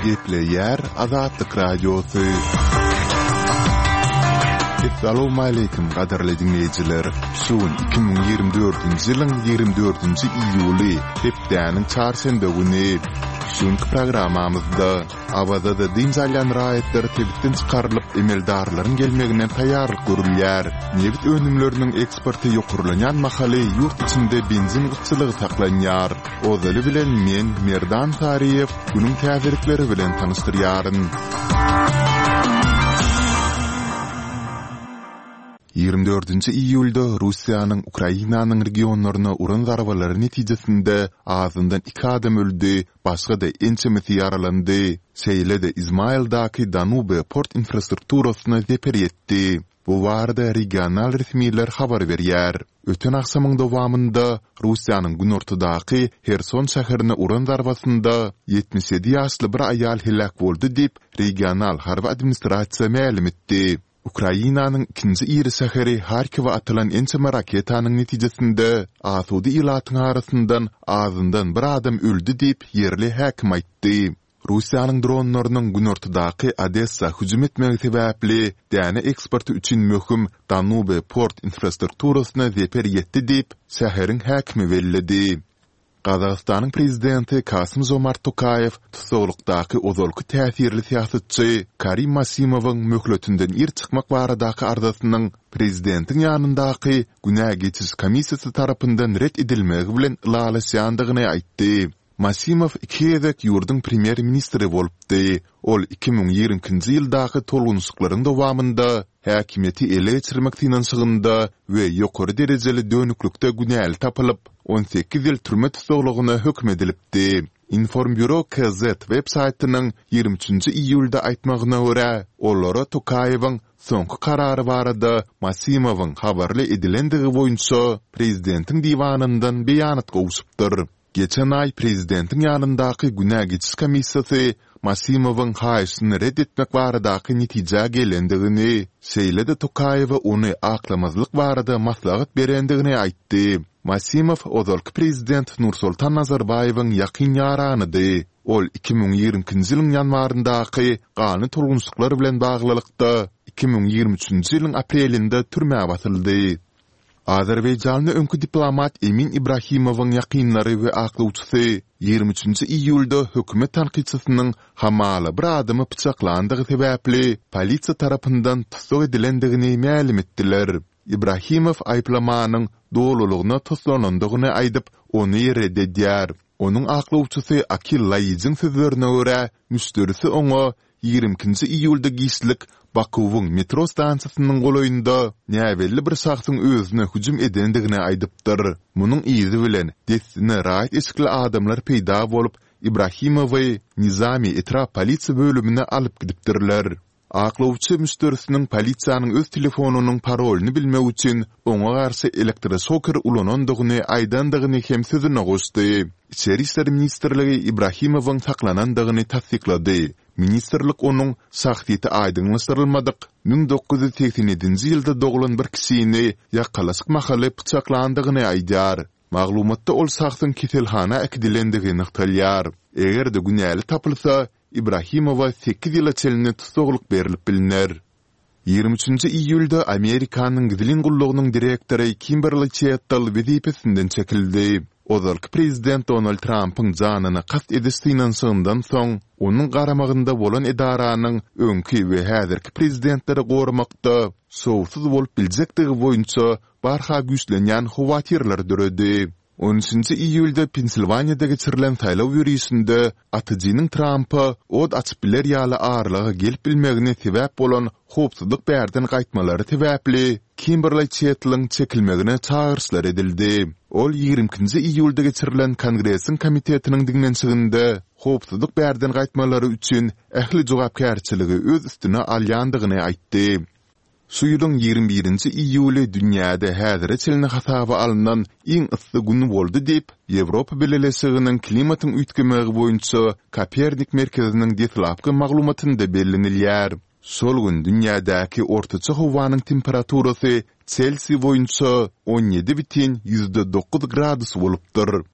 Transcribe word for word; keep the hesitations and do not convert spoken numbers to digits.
Gepleyer Azadlık Radyosu. Assalamu alaykum qadarly dinleyijiler. Şuun iki bin ýygrimi dörtünji ýylyň ýygrimi dörtünji iýuly hepdäniň çarşembe güni şuňky programamyzda awazda dinjalyan raýatlar tebitden çykarylyp emeldarlaryň gelmeginden taýýarlyk görülýär. Nebit önümleriniň eksporty ýokurlanýan mahaly ýurt içinde benzin gıççylygy saklanýar. Ozaly bilen men Merdan Tariýew günüň täzirikleri bilen tanystyryaryn. ýygrimi dörtünji iýulda Russiýanyň Ukrainanyň regionlaryna uran zarbalary netijesinde azyndan iki adam öldü, başga da ençemisi yaralandy. Şeýle-de Izmaildaky Danube port infrastrukturasyna zeper ýetdi. Bu barada regional resmiler habar berýär. Öten akşamyň dowamında Russiýanyň günortadaky Herson şäherine uran zarbasynda ýetmiş ýedi ýaşly bir aýal helak boldy diýip regional harby administrasiýa ma'lum etdi. Ukrainanyň ikinji iri şäheri Harkiwa atylan ençeme raketanyň netijesinde asudy ilatyň arasyndan azyndan bir adam öldü diýip ýerli häkim aýtdy. Russiýanyň dronlarynyň günortadaky Odessa hüjüm etmegi sebäpli däne eksporty üçin möhüm Danube port infrastrukturasyna zeper ýetdi diýip şäheriň häkimi bellädi. Qazaqstanyň prezidenti Kasym-Jomart Tokayew tutuklukdaky ozalky täsirli siýasatçy Karim Masimowyň möhletünden ir çykmak baradaky arzusynyň prezidentiň ýanyndaky günä geçiş komissiýasy tarapyndan ret edilmegi bilen ýalaşýandygyny aýtdy. Masimow iki ýezek ýurduň premier ministri bolupdy. Ol iki bin ýigriminji ýyldaky tolgunçlyklaryň dowamında häkimeti ele geçirmek finansyagynda we ýokary derejeli dönüklükde günäli tapylyp on sekiz ýyl türme tutuklugyna hökm edilipdi. Informbüro K Z web saytynyň ýygrimi üçinji iýulda aýtmagyna görä, ollara Tokayewiň soňky karary barada Masimowyň habarly edilendigi boýunça prezidentiň diwanyndan beýanat gowşupdyr. Geçen ay prezidentiň ýanyndaky günä geçiş komissiýasy Masimowyň haýyşyny reddetmek baradaky netije gelendigini, şeýle-de Tokayew ony aklamazlyk barada maslahat berendigini aýtdy. Masimow ozalky prezident Nursultan Nazarbayewiň ýakyn ýaranydy. Ol iki bin ýigriminji ýylyň ýanwaryndaky gany tolgunçlyklar bilen baglylykda iki bin ýigirmi üçinji ýylyň aprelinde türmäge batyldy. Azerbaýjanyň öňkü diplomat Emin Ibrahimowyň ýakynlary we aklawçysy ýygrimi üçinji iýulda hökümet tanqidçisynyň hamaly bir adamy pyçaklandygy sebäpli polisiýa tarapyndan tutuk edilendigini ma'lum etdiler. Ibrahimow aýplamanyň dowlulygyna toslanandygyny aýdyp, ony reddedýär. Onuň aklawçysy Akil Laýyjyň sözlerine görä, müşterisi oňa ýygrimi ikinji iýulda gişlik Bakuwyň metro stansiýasynyň golaýynda näwelli bir şahsyň özüne hüjüm edendigini aýdypdyr. Munyň izi bilen destine raýat eşikli adamlar peýda bolup Ibrahimowy Nizami etrap polisiýa bölümine alyp gidipdirler. Aklawçy müşterisiniň polisiýanyň öz telefonunyň parolini bilmek üçin oňa garşy elektroşoker ulanandygyny aýdandygyny hem sözüne goşdy. İçeri işler ministrligi Ibrahimowyň saklanandygyny tasdiklady. Ministerlik onuň şahsiýeti aýdynlaşdyrylmadyk. bin dokuz yüz seksen ýedinji ýylda doglan bir kişini ýakalaşyk mahaly pyçaklandygyny aýdýar. Maglumatda ol şahsyň keselhana ekdilendigini ýagtalýar. Eger de günäli tapylsa, Ibrahimowa sekiz ýyla çelini tutukluk berilip bilinär. ýygrimi üçinji iýulda Amerikanyň gizlin gullugynyň direktory Kimberly Chettal wezipesinden çekildi. Ozalky prezident Donald Trump'yň janyny kast ediş synanşygyndan soň onuň garamagynda bolan edaranyň öňki we häzirki prezidentleri gorumakda sowsuz bolup biljekdigi boýunça barha güýçlenýän howatirler döredi. on üçinji iýulda Pensilvaniýada geçirilen saýlaw ýürüýüşinde atyjynyň Trump'a od açyp biler ýaly ağırlygy gelip bilmegine sebäp bolan howpsuzlyk bärden gaýtmalary sebäpli Kimberly Chettal'yň çekilmegine çağırşlar edildi. Ol ýygrimi ikinji iýulda geçirilen Kongresiň komitetiniň diňlenşiginde howpsuzlyk bärden gaýtmalary üçin ähli jogapkärçiligi öz üstüne alýandygyny aýtdy. Şu ýylyň ýygrimi birinji iýuly dünýäde häzire çelini hasaba alynan iň ysy gün boldy diýip Ýewropa Birleşiginiň klimatyň üýtgemegi boýunça Kopernik merkeziniň detlapky maglumatynda bellenilýär. Şol gün dünýädäki ortaça howanyň temperaturasy Celsius boýunça on ýedi бүтін yüzde dokuz gradus bolupdyr.